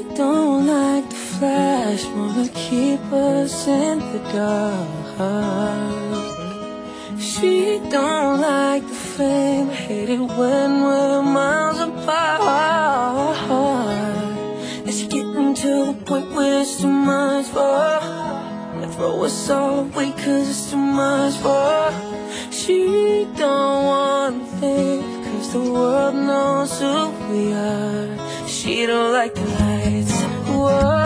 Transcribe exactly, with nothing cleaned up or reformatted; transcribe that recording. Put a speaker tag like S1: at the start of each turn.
S1: don't like the flash, wanna keep us in the dark. She don't like the fame, hate it when we're miles apart. It's getting to the point where it's too much for her. Throw us all away cause it's too much for her. She don't wanna think cause the world knows who we are. She don't like the lights, whoa.